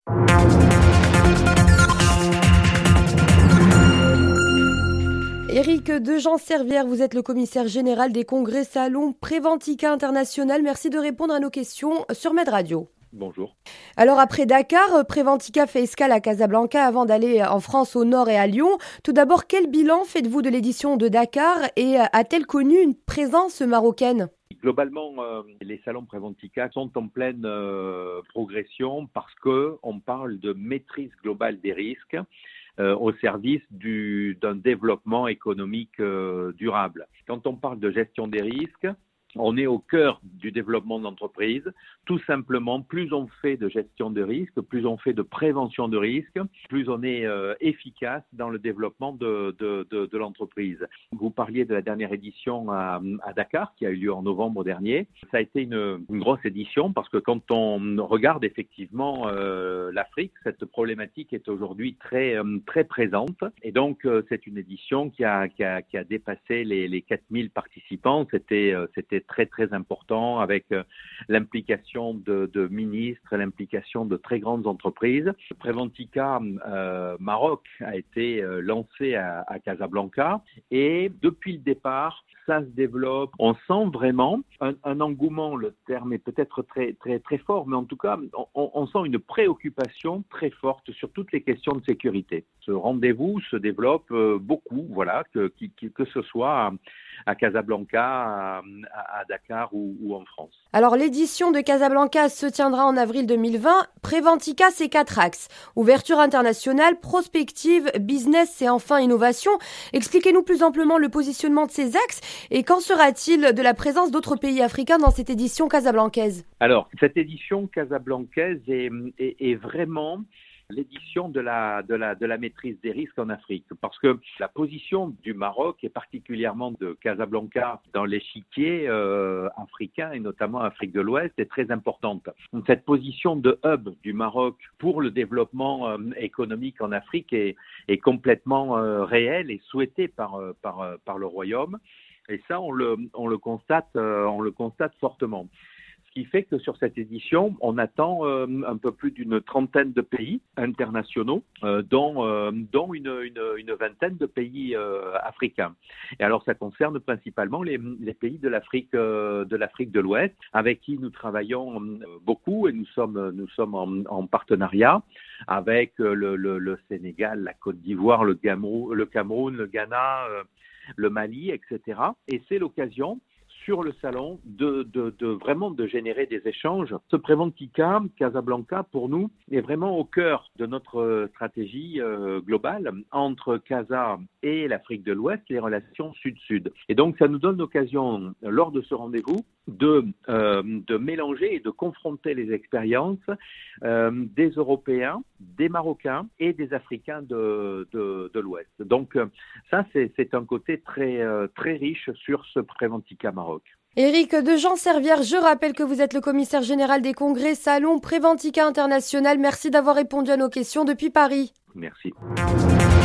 Éric de Jean-Servière, vous êtes le commissaire général des congrès salons Préventica International. Merci de répondre à nos questions sur Med Radio. Bonjour. Alors après Dakar, Préventica fait escale à Casablanca avant d'aller en France au nord et à Lyon. Tout d'abord, quel bilan faites-vous de l'édition de Dakar et a-t-elle connu une présence marocaine ? Globalement, les salons Préventica sont en pleine progression parce qu'on parle de maîtrise globale des risques au service d'un développement économique durable. Quand on parle de gestion des risques, on est au cœur du développement d'entreprise. Tout simplement, plus on fait de gestion de risque, plus on fait de prévention de risque, plus on est efficace dans le développement de l'entreprise. Vous parliez de la dernière édition à Dakar, qui a eu lieu en novembre dernier. Ça a été une grosse édition parce que quand on regarde effectivement l'Afrique, cette problématique est aujourd'hui très présente. Et donc, c'est une édition qui a dépassé les 4000 participants. C'était très important avec l'implication de ministres, l'implication de très grandes entreprises. Préventica Maroc a été lancé à Casablanca et depuis le départ, ça se développe. On sent vraiment un engouement, le terme est peut-être très fort, mais en tout cas, on sent une préoccupation très forte sur toutes les questions de sécurité. Ce rendez-vous se développe beaucoup, voilà, que ce soit à Casablanca, à Dakar ou en France. Alors l'édition de Casablanca se tiendra en avril 2020. Préventica, c'est 4 axes. Ouverture internationale, prospective, business et enfin innovation. Expliquez-nous plus amplement le positionnement de ces axes et qu'en sera-t-il de la présence d'autres pays africains dans cette édition casablancaise ? Alors, cette édition casablancaise est vraiment l'édition de la maîtrise des risques en Afrique, parce que la position du Maroc et particulièrement de Casablanca dans l'échiquier africain et notamment Afrique de l'Ouest est très importante. Donc, cette position de hub du Maroc pour le développement économique en Afrique est complètement réelle et souhaitée par le Royaume. Et ça, on le constate fortement. Ce qui fait que sur cette édition, on attend un peu plus d'une trentaine de pays internationaux, dont une vingtaine de pays africains. Et alors, ça concerne principalement les pays de l'Afrique de l'Ouest, avec qui nous travaillons beaucoup et nous sommes en partenariat avec le Sénégal, la Côte d'Ivoire, le Cameroun, le Ghana, le Mali, etc. Et c'est l'occasion sur le salon de vraiment de générer des échanges. Ce Préventica Casablanca, pour nous, est vraiment au cœur de notre stratégie globale entre Casa et l'Afrique de l'Ouest, les relations sud-sud. Et donc, ça nous donne l'occasion, lors de ce rendez-vous, de mélanger et de confronter les expériences des Européens, des Marocains et des Africains de l'Ouest. Donc, ça, c'est un côté très riche sur ce Préventica Maroc. Éric de Jean-Servière, je rappelle que vous êtes le commissaire général des congrès salons Préventica International. Merci d'avoir répondu à nos questions depuis Paris. Merci.